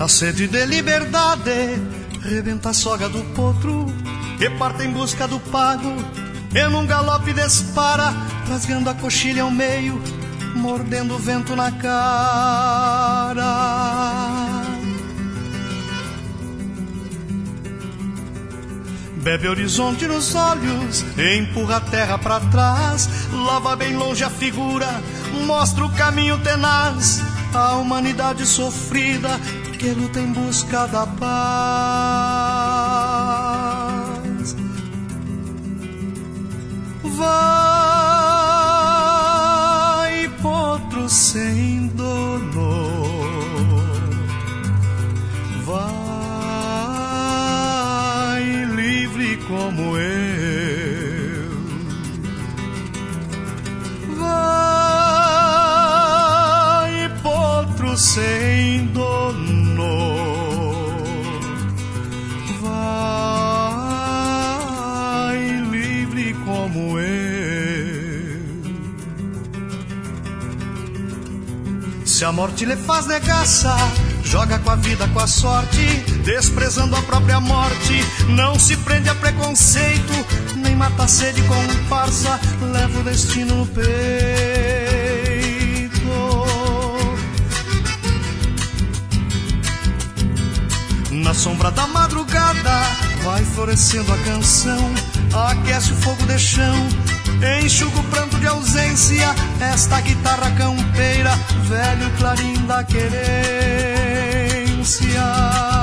A sede de liberdade rebenta a soga do potro e parte em busca do pago, e num galope dispara, rasgando a coxilha ao meio, mordendo o vento na cara. Bebe horizonte nos olhos, empurra a terra pra trás, lava bem longe a figura, mostra o caminho tenaz, a humanidade sofrida que luta em busca da paz. Vai, potro sem dono, vai livre como eu. Vai, potro sem dono, vai livre como eu. Se a morte lhe faz negaça, joga com a vida, com a sorte, desprezando a própria morte. Não se prende a preconceito, nem mata a sede com farsa, leva o destino no peito. Na sombra da madrugada vai florescendo a canção, aquece o fogo de chão, enxuga o pranto de ausência, esta guitarra campeira, velho clarim da querência.